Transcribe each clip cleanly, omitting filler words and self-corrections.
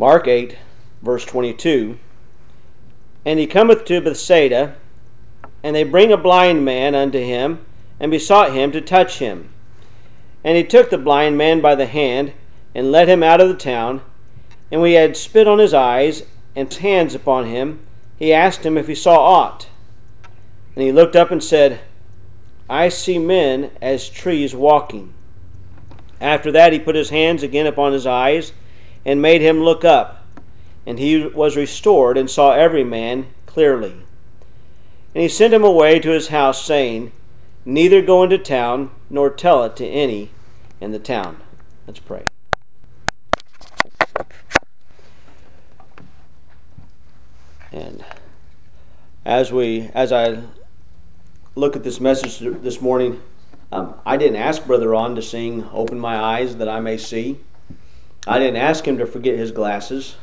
Mark 8, verse 22. And he cometh to Bethsaida, and they bring a blind man unto him, and besought him to touch him. And he took the blind man by the hand, and led him out of the town. And when he had spit on his eyes, and his hands upon him, he asked him if he saw aught. And he looked up and said, I see men as trees walking. After that he put his hands again upon his eyes, and made him look up. And he was restored, and saw every man clearly. And he sent him away to his house, saying, Neither go into town, nor tell it to any in the town. Let's pray. And as I look at this message this morning, I didn't ask Brother Ron to sing "Open My Eyes that I May See." I didn't ask him to forget his glasses.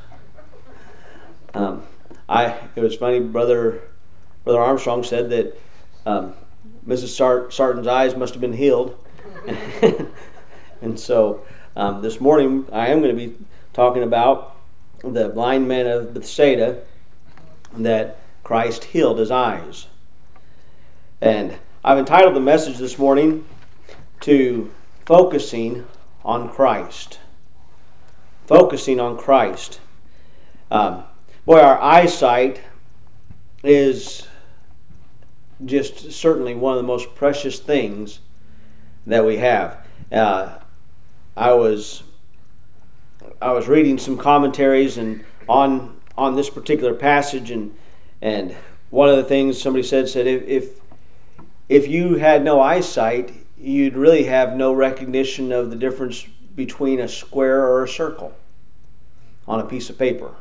It was funny. Brother Armstrong said that Mrs. Sarton's eyes must have been healed, and so this morning I am going to be talking about the blind man of Bethsaida, that Christ healed his eyes. And I've entitled the message this morning to Focusing on Christ. Focusing on Christ. Our eyesight is just certainly one of the most precious things that we have. I was reading some commentaries and on this particular passage, and one of the things somebody said if you had no eyesight, you'd really have no recognition of the difference between a square or a circle on a piece of paper.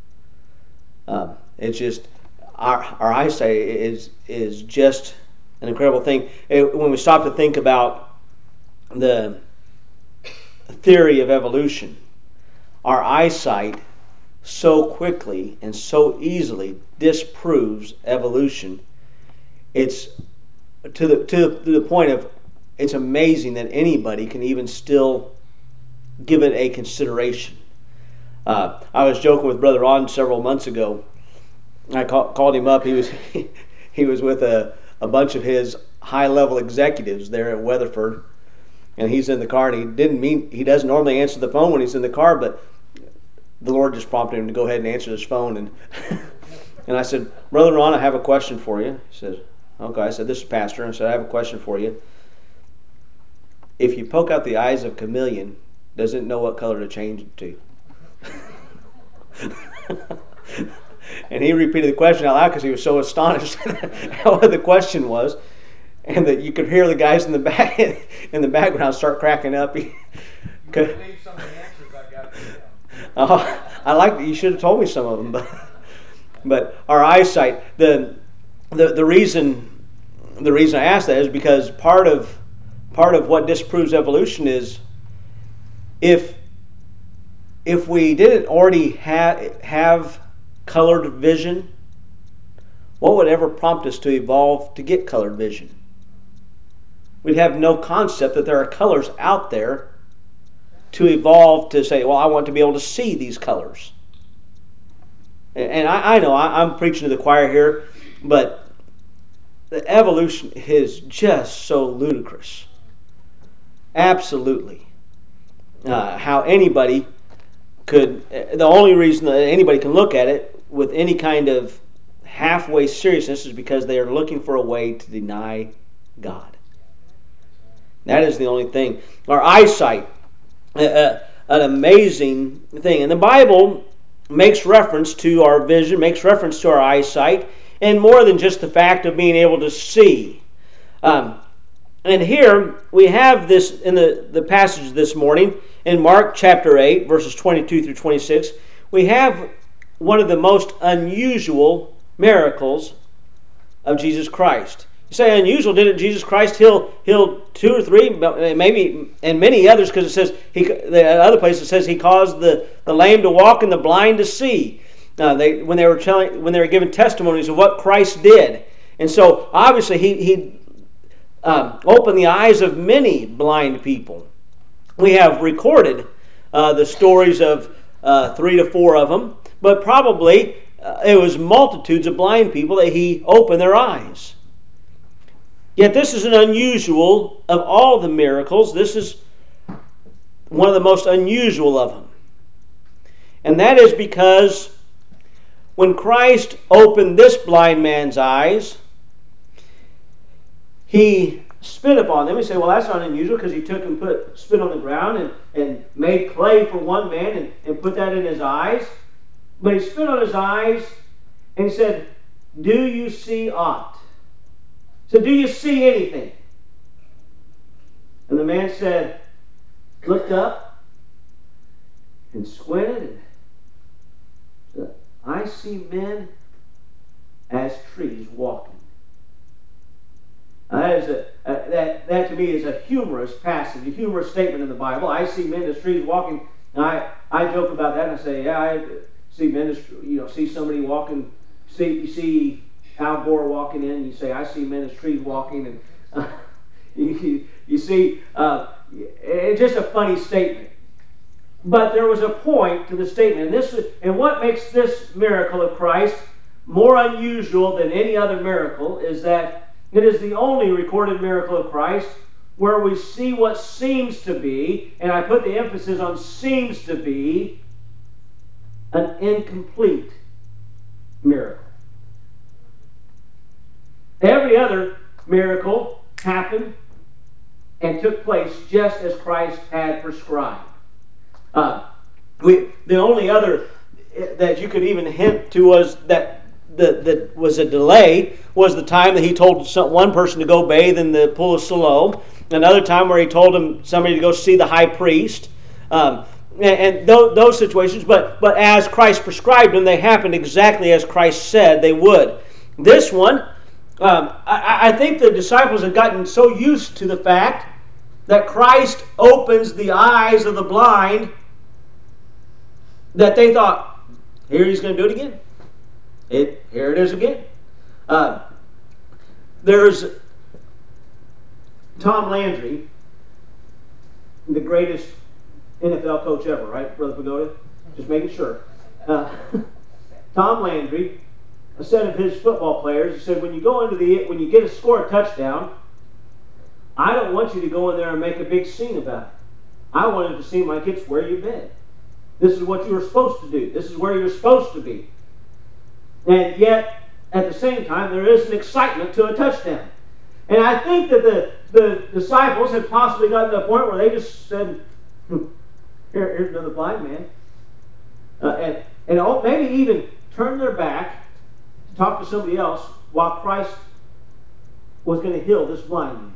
It's just our eyesight is just an incredible thing. When we stop to think about the theory of evolution, our eyesight so quickly and so easily disproves evolution. It's to the point of it's amazing that anybody can even still give it a consideration. I was joking with Brother Ron several months ago. I called him up. He was with a bunch of his high-level executives there at Weatherford, and he's in the car. And he doesn't normally answer the phone when he's in the car, but the Lord just prompted him to go ahead and answer his phone. And and I said, Brother Ron, I have a question for you. He said, okay. I said, this is Pastor. I said, I have a question for you. If you poke out the eyes of a chameleon, does it know what color to change it to? And he repeated the question out loud because he was so astonished at what the question was, and that you could hear the guys in the background start cracking up. You could leave some of the answers I got for you. I like that. You should have told me some of them, but our eyesight. The reason I asked that is because part of what disproves evolution is if we didn't already have colored vision, what would ever prompt us to evolve to get colored vision? We'd have no concept that there are colors out there to evolve to say, well, I want to be able to see these colors. And I know I'm preaching to the choir here, but the evolution is just so ludicrous. Absolutely. How anybody could, the only reason that anybody can look at it with any kind of halfway seriousness is because they are looking for a way to deny God. That is the only thing. Our eyesight, an amazing thing. And the Bible makes reference to our vision, makes reference to our eyesight, and more than just the fact of being able to see. And here we have this in the passage this morning in Mark chapter 8, verses 22 through 26. We have one of the most unusual miracles of Jesus Christ. You say unusual, didn't Jesus Christ heal 2 or 3, maybe, and many others? Because it says the other place it says he caused the lame to walk and the blind to see. When they were giving testimonies of what Christ did, and so obviously he opened the eyes of many blind people. We have recorded the stories of 3 to 4 of them, but probably it was multitudes of blind people that he opened their eyes. Yet this is an unusual of all the miracles. This is one of the most unusual of them. And that is because when Christ opened this blind man's eyes, he spit upon them. We say, well, that's not unusual, because he took and put spit on the ground and made clay for one man and put that in his eyes. But he spit on his eyes and he said, do you see aught? He said, do you see anything? And the man said, looked up and squinted and said, I see men as trees walking. That to me is a humorous passage, a humorous statement in the Bible. I see men as trees walking. Now, I joke about that and I say, yeah, I see men as, see somebody walking. You see Al Gore walking in, and you say, I see men as trees walking. And you see, it's just a funny statement. But there was a point to the statement. And what makes this miracle of Christ more unusual than any other miracle is that it is the only recorded miracle of Christ where we see what seems to be, and I put the emphasis on seems to be, an incomplete miracle. Every other miracle happened and took place just as Christ had prescribed. The only other that you could even hint to was that was a delay was the time that he told one person to go bathe in the pool of Siloam. Another time where he told somebody to go see the high priest. And those situations, but as Christ prescribed them, they happened exactly as Christ said they would. This one, I think the disciples had gotten so used to the fact that Christ opens the eyes of the blind that they thought, here he's going to do it again. Here it is again. There's Tom Landry, the greatest NFL coach ever, right, Brother Pagoda? Just making sure. Tom Landry, a set of his football players, he said, when you get to score a touchdown, I don't want you to go in there and make a big scene about it. I want it to seem like it's where you've been. This is what you were supposed to do. This is where you're supposed to be. And yet, at the same time, there is an excitement to a touchdown. And I think that the disciples had possibly gotten to a point where they just said, here's another blind man. And maybe even turn their back to talk to somebody else while Christ was going to heal this blind man.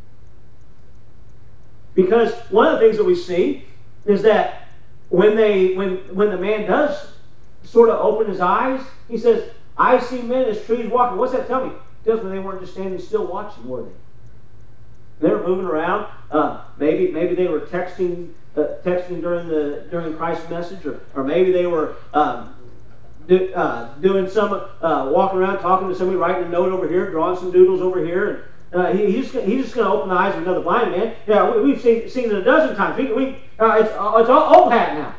Because one of the things that we see is that when the man does sort of open his eyes, he says, I see men as trees walking. What's that tell me? It tells me they weren't just standing still watching, were they? They were moving around. Maybe they were texting during Christ's message, or maybe they were doing some walking around, talking to somebody, writing a note over here, drawing some doodles over here. And he's just going to open the eyes of another blind man. Yeah, we've seen it a dozen times. It's all old hat now.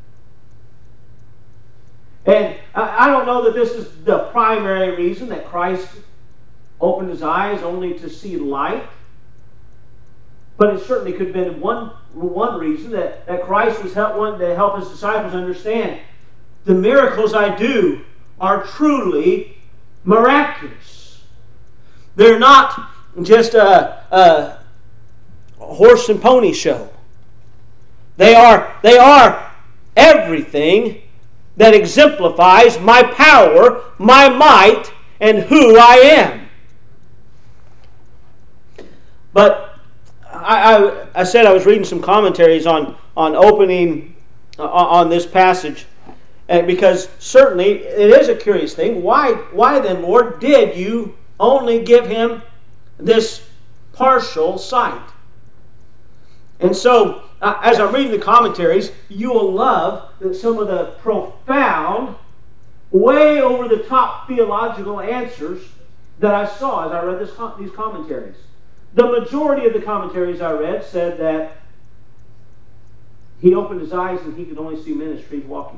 And I don't know that this is the primary reason that Christ opened his eyes only to see light. But it certainly could have been one reason that Christ was wanting to help his disciples understand the miracles I do are truly miraculous. They're not just a horse and pony show. They are everything that exemplifies my power, my might, and who I am. But I said I was reading some commentaries on opening on this passage, because certainly it is a curious thing. Why then, Lord, did you only give him this partial sight? And so, as I'm reading the commentaries, you will love that some of the profound, way over the top theological answers that I saw as I read these commentaries. The majority of the commentaries I read said that he opened his eyes and he could only see men as trees walking.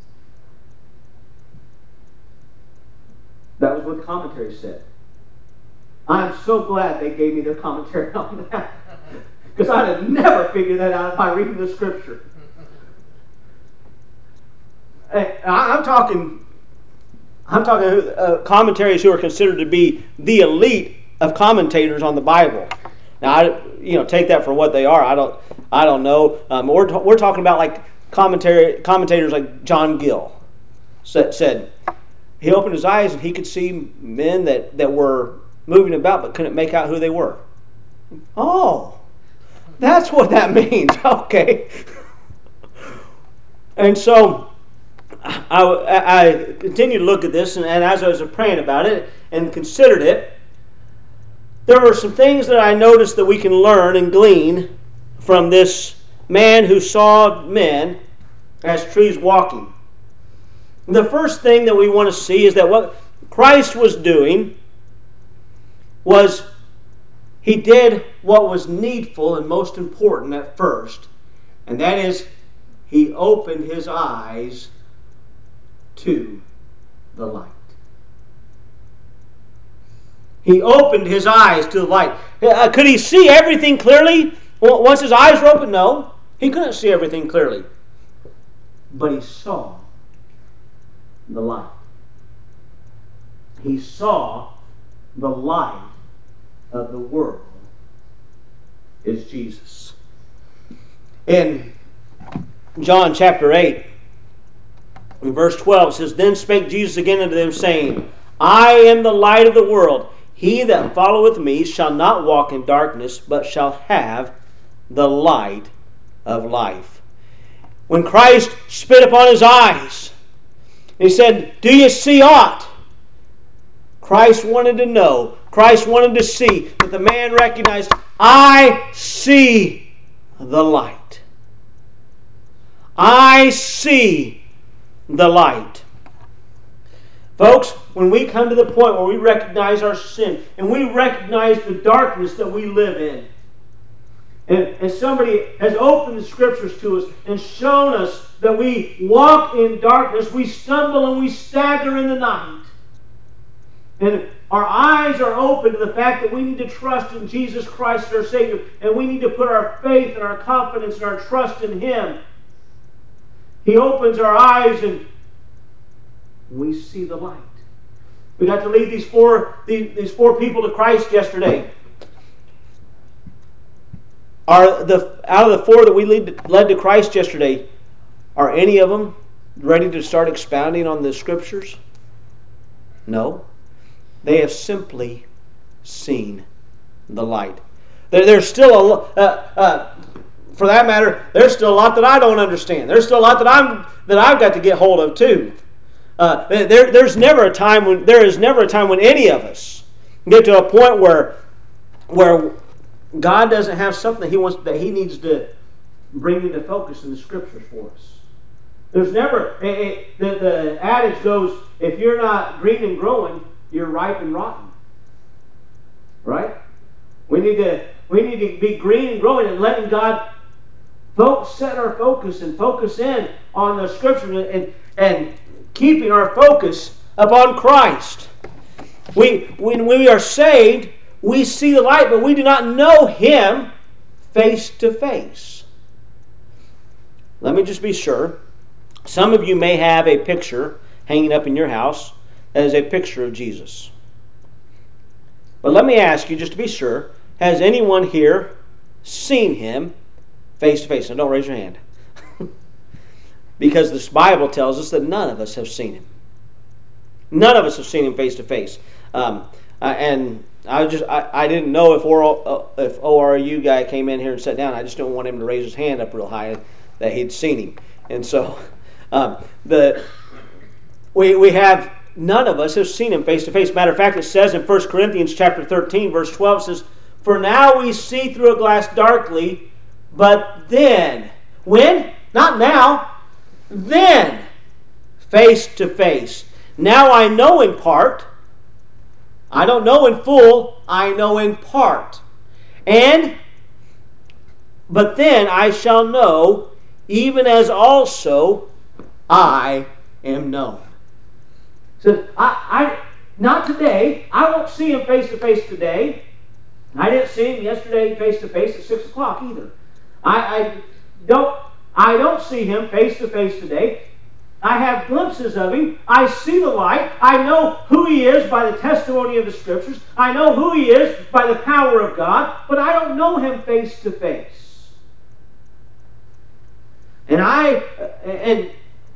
That was what the commentary said. I'm so glad they gave me their commentary on that. Because I'd have never figured that out by reading the Scripture. I'm talking commentaries who are considered to be the elite of commentators on the Bible. Now, take that for what they are. I don't know. We're talking about like commentators like John Gill said he opened his eyes and he could see men that were moving about but couldn't make out who they were. Oh, that's what that means. Okay. And so I continued to look at this, and as I was praying about it and considered it, there were some things that I noticed that we can learn and glean from this man who saw men as trees walking. The first thing that we want to see is that what Christ was doing was he did what was needful and most important at first, and that is he opened his eyes to the light. He opened his eyes to the light. Could he see everything clearly once his eyes were open? No, he couldn't see everything clearly. But he saw the light. He saw the light of the world is Jesus. In John chapter 8, in verse 12, it says, Then spake Jesus again unto them, saying, I am the light of the world. He that followeth me shall not walk in darkness, but shall have the light of life. When Christ spit upon his eyes, he said, Do you see aught? Christ wanted to know. Christ wanted to see that the man recognized, I see the light. I see the light. Folks, when we come to the point where we recognize our sin and we recognize the darkness that we live in, and somebody has opened the Scriptures to us and shown us that we walk in darkness, we stumble and we stagger in the night. And our eyes are open to the fact that we need to trust in Jesus Christ our Savior, and we need to put our faith and our confidence and our trust in Him. He opens our eyes and we see the light. We got to lead these four people to Christ yesterday. Out of the four that we led to Christ yesterday, are any of them ready to start expounding on the Scriptures? No. They have simply seen the light. There's still for that matter, there's still a lot that I don't understand. There's still a lot that I've got to get hold of too. There is never a time when any of us get to a point where God doesn't have something that He needs to bring into focus in the Scriptures for us. There's never the adage goes, if you're not green and growing, you're ripe and rotten. Right? We need to be green and growing and letting God set our focus and focus in on the Scripture and keeping our focus upon Christ. When we are saved, we see the light, but we do not know Him face to face. Let me just be sure. Some of you may have a picture hanging up in your house that is a picture of Jesus. But let me ask you, just to be sure, has anyone here seen Him face to face? Now don't raise your hand. Because this Bible tells us that none of us have seen Him. None of us have seen Him face to face. And I didn't know if ORU guy came in here and sat down. I just didn't want him to raise his hand up real high that he'd seen Him. And so we have none of us have seen Him face to face. Matter of fact, it says in 1 Corinthians chapter 13, verse 12, it says, For now we see through a glass darkly, but then, when? Not now, then, face to face. Now I know in part. I don't know in full, I know in part. But then I shall know, even as also I am known. So I not today. I won't see him face to face today. I didn't see him yesterday face to face at 6 o'clock either. I don't see him face to face today. I have glimpses of him. I see the light. I know who he is by the testimony of the Scriptures. I know who he is by the power of God, but I don't know him face to face. And I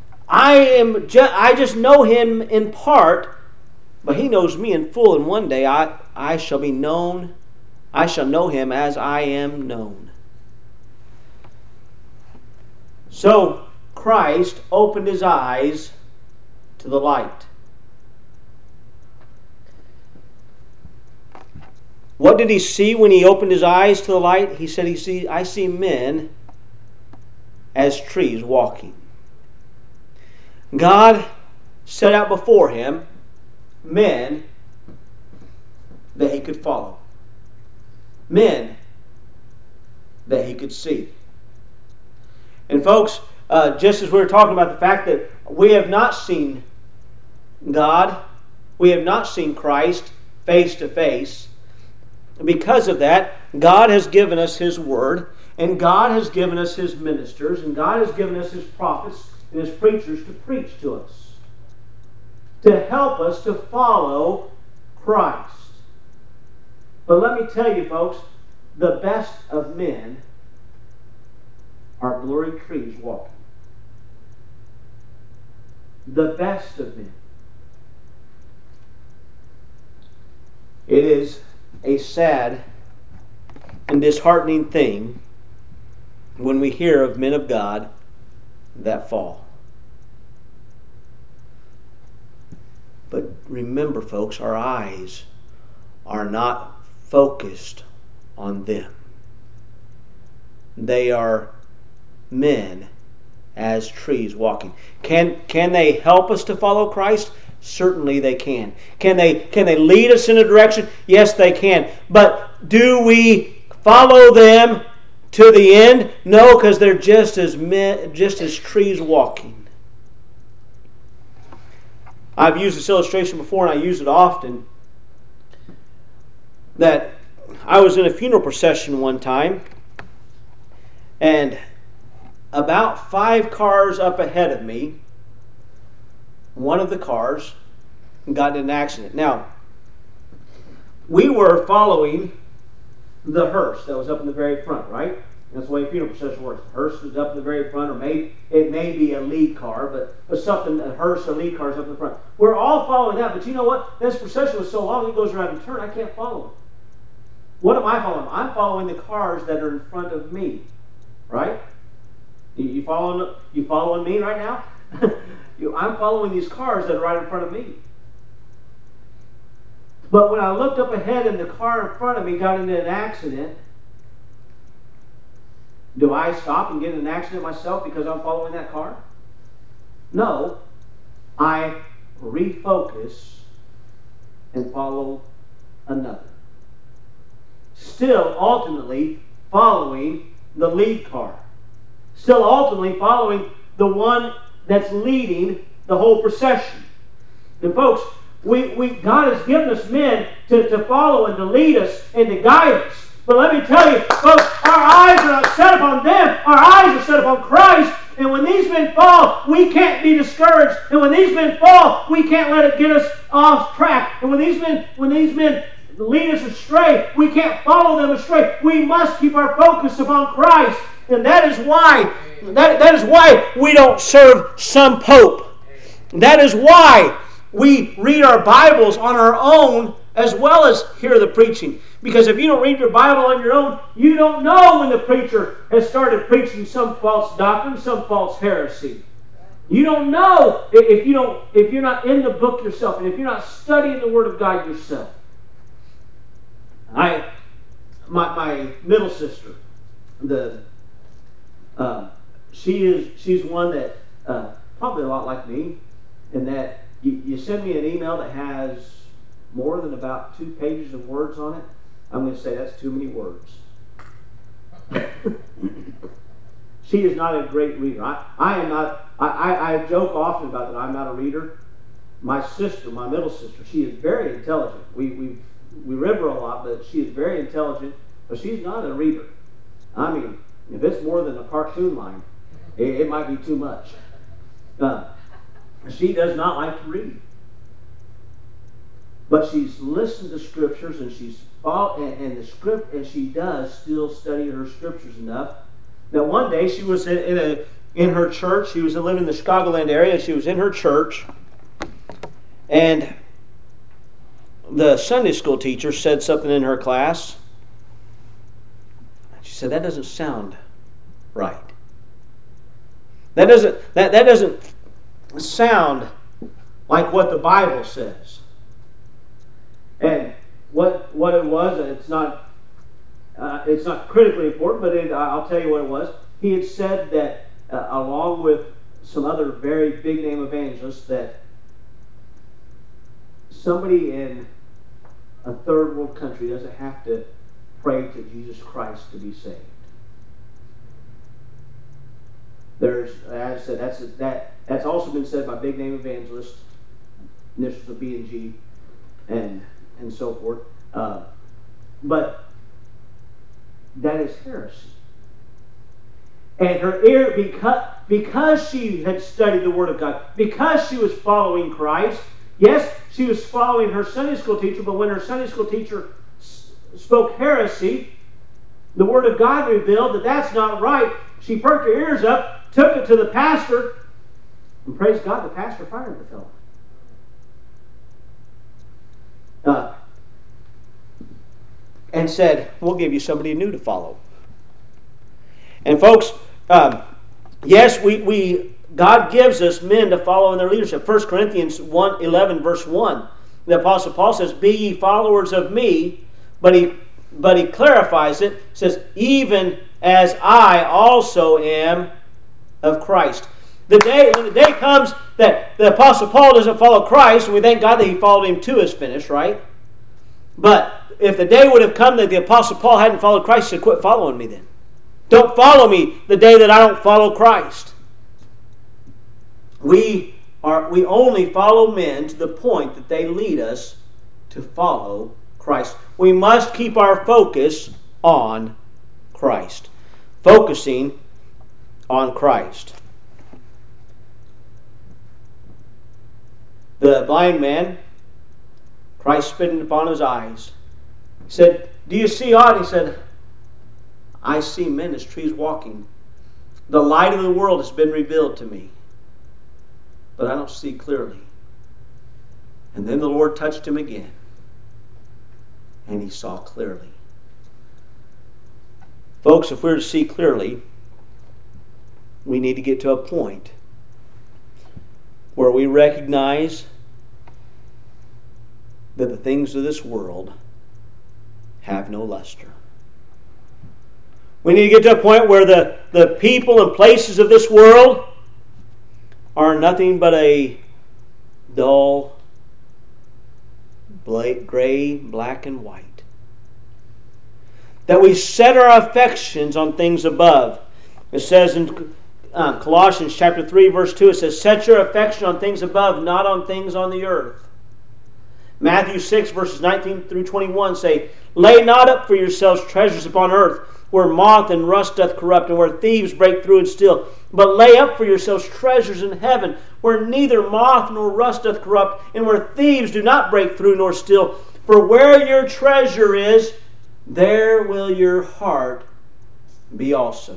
just know him in part, but he knows me in full. And one day I shall be known. I shall know him as I am known. So Christ opened his eyes to the light. What did he see when he opened his eyes to the light? He said, I see men as trees walking. God set out before him men that he could follow. Men that he could see. And folks, just as we were talking about the fact that we have not seen God, we have not seen Christ face to face, because of that, God has given us His Word, and God has given us His ministers, and God has given us His prophets and His preachers to preach to us, to help us to follow Christ. But let me tell you, folks, the best of men are blurry trees walking. The best of men. It is a sad and disheartening thing when we hear of men of God that fall. But remember, folks, our eyes are not focused on them. They are men as trees walking. Can they help us to follow Christ? Certainly they can. Can they lead us in a direction? Yes, they can. But do we follow them to the end? No, because they're just as trees walking. I've used this illustration before, and I use it often. That I was in a funeral procession one time, and about 5 cars up ahead of me, one of the cars got in an accident. Now, we were following the hearse that was up in the very front, right? That's the way a funeral procession works. The hearse is up in the very front, or it may be a lead car, but something, a hearse, a lead car is up in the front. We're all following that, but you know what? This procession was so long, it goes around and turn, I can't follow it. What am I following? I'm following the cars that are in front of me, right? You following me right now? I'm following these cars that are right in front of me. But when I looked up ahead and the car in front of me got into an accident, do I stop and get in an accident myself because I'm following that car? No. I refocus and follow another. Still ultimately following the lead car. Still ultimately following the one that's leading the whole procession. And folks, God has given us men to follow and to lead us and to guide us. But let me tell you, folks, our eyes are not set upon them. Our eyes are set upon Christ. And when these men fall, we can't be discouraged. And when these men fall, we can't let it get us off track. And when these men lead us astray, we can't follow them astray. We must keep our focus upon Christ. And that is why we don't serve some pope. That is why we read our Bibles on our own as well as hear the preaching. Because if you don't read your Bible on your own, you don't know when the preacher has started preaching some false doctrine, some false heresy. You don't know if you're not in the book yourself, and if you're not studying the Word of God yourself. My middle sister, she's one that probably a lot like me, in that you send me an email that has more than about 2 pages of words on it. I'm going to say that's too many words. She is not a great reader. I am not. I joke often about that. I'm not a reader. My sister, my middle sister, she is very intelligent. We rib her a lot, but she is very intelligent. But she's not a reader. I mean, if it's more than a cartoon line, it might be too much. She does not like to read. But she's listened to scriptures, and and she does still study her scriptures enough. Now, one day she was in her church. She was living in the Chicagoland area. She was in her church, and the Sunday school teacher said something in her class. She said, "That doesn't sound right. That doesn't sound like what the Bible says." And what it was, it's not critically important, but I'll tell you what it was. He had said that, along with some other very big name evangelists, that somebody in a third world country doesn't have to pray to Jesus Christ to be saved. There's, as I said, that's also been said by big name evangelists, initials of B and G, and so forth. But that is heresy. And her ear, because she had studied the Word of God, because she was following Christ, yes, she was following her Sunday school teacher, but when her Sunday school teacher spoke heresy, the Word of God revealed that that's not right. She perked her ears up, took it to the pastor, and praise God, the pastor fired the fellow. And said, "We'll give you somebody new to follow." And folks, yes, God gives us men to follow in their leadership. 1 Corinthians 1:11, verse 1. The Apostle Paul says, "Be ye followers of me," but he clarifies it, says, "even as I also am of Christ." When the day comes that the Apostle Paul doesn't follow Christ, and we thank God that he followed him to his finish, right? But if the day would have come that the Apostle Paul hadn't followed Christ, he said, "Quit following me then. Don't follow me the day that I don't follow Christ." We only follow men to the point that they lead us to follow Christ. We must keep our focus on Christ. Focusing on Christ. The blind man, Christ spitting upon his eyes, said, "Do you see aught?" He said, "I see men as trees walking. The light of the world has been revealed to me, but I don't see clearly." And then the Lord touched him again, and he saw clearly. Folks, if we're to see clearly, we need to get to a point where we recognize that the things of this world have no luster. We need to get to a point where the people and places of this world are nothing but a dull, gray, black, and white. That we set our affections on things above. It says in Colossians chapter 3, verse 2, it says, "Set your affection on things above, not on things on the earth." Matthew 6, verses 19 through 21 say, "Lay not up for yourselves treasures upon earth, where moth and rust doth corrupt, and where thieves break through and steal. But lay up for yourselves treasures in heaven, where neither moth nor rust doth corrupt, and where thieves do not break through nor steal. For where your treasure is, there will your heart be also."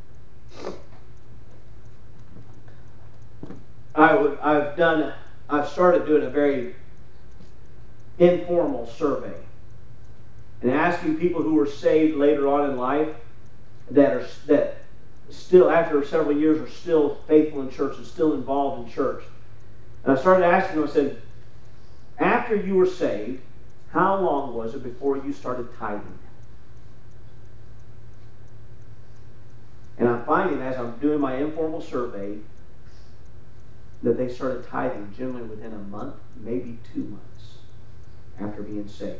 I've started doing a very informal survey and asking people who were saved later on in life that still after several years are still faithful in church and still involved in church. And I started asking them, I said, after you were saved, how long was it before you started tithing? And I'm finding as I'm doing my informal survey that they started tithing generally within a month, maybe 2 months after being saved.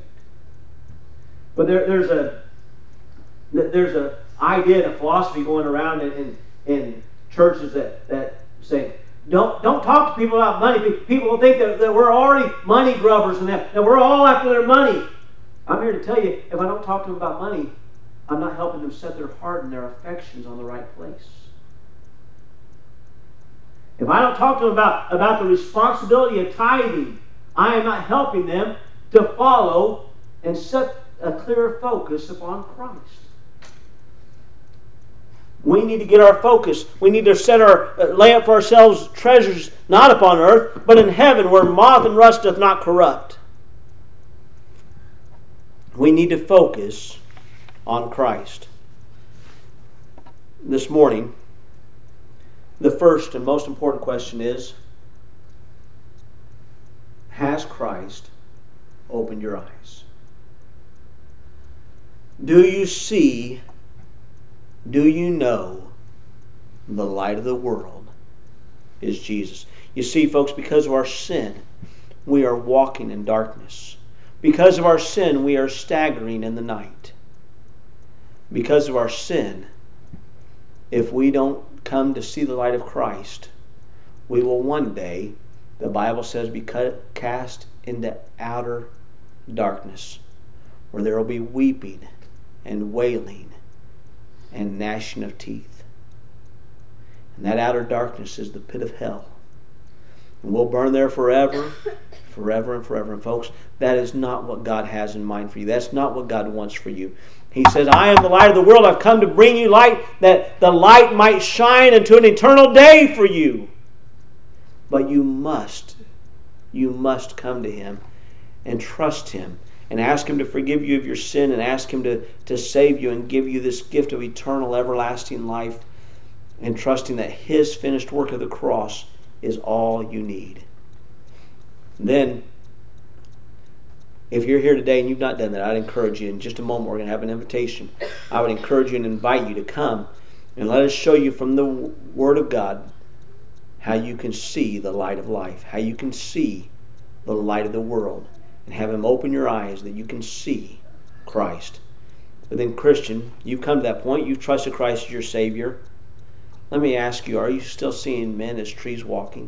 But there's a idea and a philosophy going around, and in churches that say, don't talk to people about money. People will think that we're already money grubbers and that we're all after their money. I'm here to tell you, if I don't talk to them about money, I'm not helping them set their heart and their affections on the right place. If I don't talk to them about the responsibility of tithing, I am not helping them to follow and set a clear focus upon Christ. We need to get our focus. We need to lay up for ourselves treasures not upon earth, but in heaven, where moth and rust doth not corrupt. We need to focus on Christ. This morning, the first and most important question is, has Christ opened your eyes? Do you see, do you know the light of the world is Jesus? You see, folks, because of our sin, we are walking in darkness. Because of our sin, we are staggering in the night. Because of our sin, if we don't come to see the light of Christ, we will one day, the Bible says, be cast into outer darkness, where there will be weeping and wailing and gnashing of teeth. And that outer darkness is the pit of hell. And we'll burn there forever, forever and forever. And folks, that is not what God has in mind for you. That's not what God wants for you. He says, I am the light of the world. I've come to bring you light, that the light might shine into an eternal day for you. But you must come to Him and trust Him and ask Him to forgive you of your sin and ask Him to save you and give you this gift of eternal, everlasting life, and trusting that His finished work of the cross is all you need. Then, if you're here today and you've not done that, I'd encourage you, in just a moment we're going to have an invitation. I would encourage you and invite you to come and let us show you from the Word of God how you can see the light of life, how you can see the light of the world, and have Him open your eyes that you can see Christ. But then, Christian, you've come to that point. You've trusted Christ as your Savior. Let me ask you, are you still seeing men as trees walking?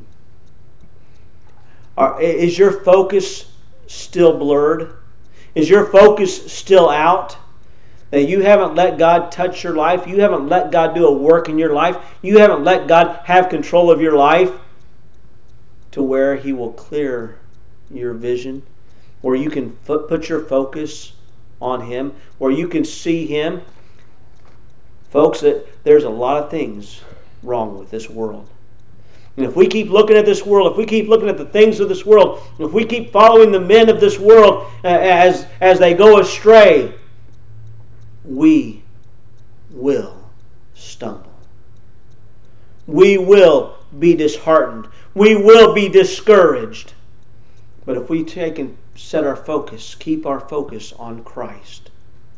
Is your focus still blurred? Is your focus still out? That you haven't let God touch your life? You haven't let God do a work in your life? You haven't let God have control of your life to where He will clear your vision? Where you can put your focus on Him? Where you can see Him? Folks, there's a lot of things wrong with this world. And if we keep looking at this world, if we keep looking at the things of this world, if we keep following the men of this world as they go astray, we will stumble. We will be disheartened. We will be discouraged. But if we take and set our focus, keep our focus on Christ,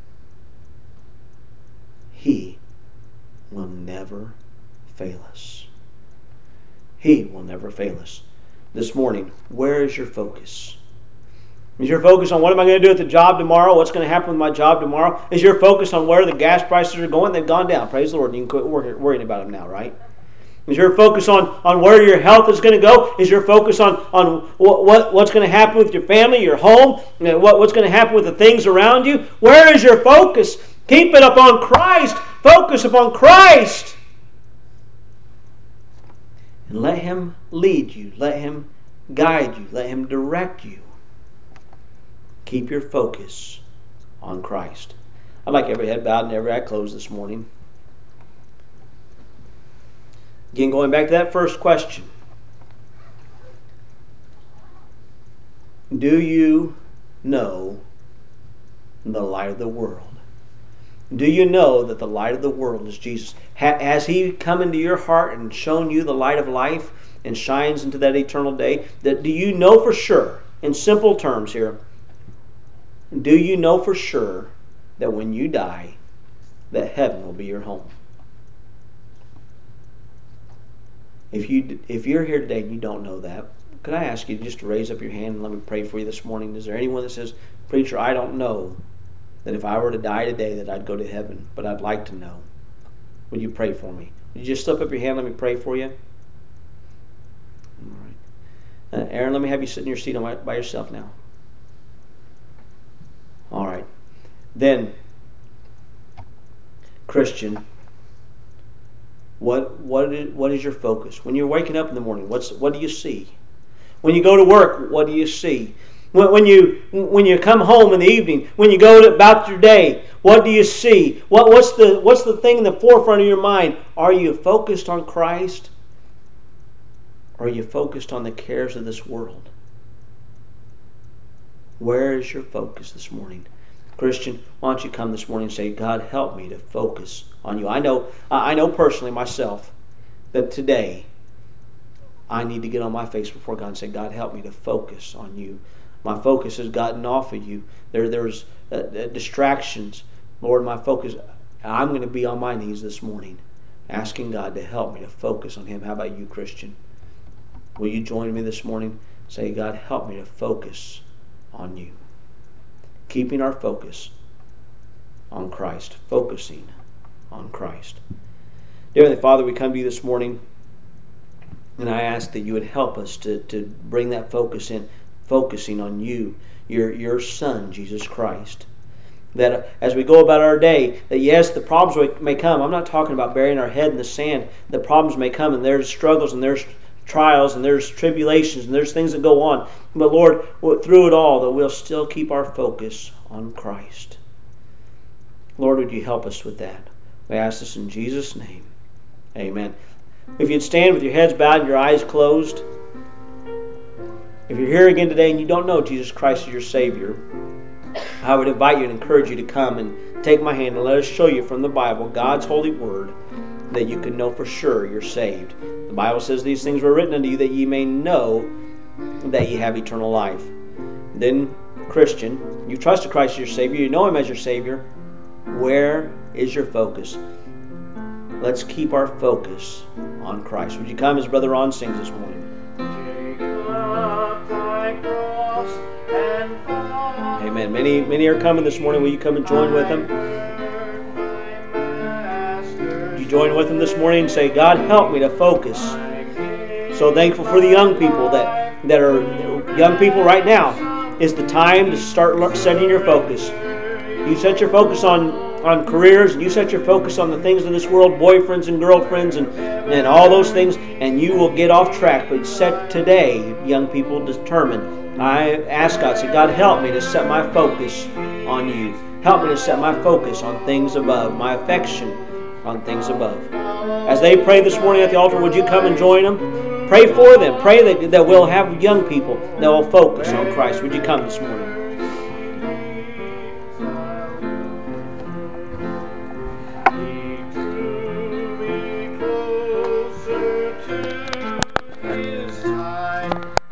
He will never fail us. He will never fail us. This morning, where is your focus? Is your focus on what am I going to do at the job tomorrow? What's going to happen with my job tomorrow? Is your focus on where the gas prices are going? They've gone down. Praise the Lord. You can quit worrying about them now, right? Is your focus on where your health is going to go? Is your focus on what's going to happen with your family, your home? What's going to happen with the things around you? Where is your focus? Keep it upon Christ. Focus upon Christ. And let Him lead you. Let Him guide you. Let Him direct you. Keep your focus on Christ. I'd like every head bowed and every eye closed this morning. Again, going back to that first question. Do you know the light of the world? Do you know that the light of the world is Jesus? Has He come into your heart and shown you the light of life and shines into that eternal day? Do you know for sure, in simple terms here, do you know for sure that when you die, that heaven will be your home? If you're here today and you don't know that, could I ask you just to raise up your hand and let me pray for you this morning? Is there anyone that says, Preacher, I don't know that if I were to die today that I'd go to heaven, but I'd like to know? Would you pray for me? Would you just slip up your hand? Let me pray for you. All right. Aaron, let me have you sit in your seat by yourself now. All right. Then, Christian, what is your focus? When you're waking up in the morning, what do you see? When you go to work, what do you see? When you come home in the evening, when you go about your day, what do you see? What's the thing in the forefront of your mind? Are you focused on Christ? Or are you focused on the cares of this world? Where is your focus this morning? Christian, why don't you come this morning and say, God, help me to focus on you. I know personally myself that today I need to get on my face before God and say, God, help me to focus on you. My focus has gotten off of you. There's distractions. Lord, my focus, I'm going to be on my knees this morning, asking God to help me to focus on Him. How about you, Christian? Will you join me this morning? Say, God, help me to focus on you. Keeping our focus on Christ. Focusing on Christ. Dear Heavenly Father, we come to you this morning, and I ask that you would help us to bring that focus in, focusing on you, your Son, Jesus Christ. That as we go about our day, that yes, the problems may come. I'm not talking about burying our head in the sand. The problems may come, and there's struggles, and there's trials, and there's tribulations, and there's things that go on. But Lord, through it all, that we'll still keep our focus on Christ. Lord, would you help us with that? We ask this in Jesus' name. Amen. If you'd stand with your heads bowed and your eyes closed. If you're here again today and you don't know Jesus Christ as your Savior, I would invite you and encourage you to come and take my hand and let us show you from the Bible, God's holy word, that you can know for sure you're saved. The Bible says these things were written unto you that ye may know that ye have eternal life. Then, Christian, you trusted Christ as your Savior, you know Him as your Savior. Where is your focus? Let's keep our focus on Christ. Would you come as Brother Ron sings this morning? Take up thy cross and follow. Amen. Many are coming this morning. Will you come and join with them? Would you join with them this morning and say, God, help me to focus. So thankful for the young people that are young people right now. Is the time to start setting your focus. You set your focus on careers, and you set your focus on the things of this world, boyfriends and girlfriends and all those things, and you will get off track. But set today, young people, determined. I ask God, say, God, help me to set my focus on you. Help me to set my focus on things above, my affection on things above. As they pray this morning at the altar, would you come and join them? Pray for them. Pray that we'll have young people that will focus on Christ. Would you come this morning?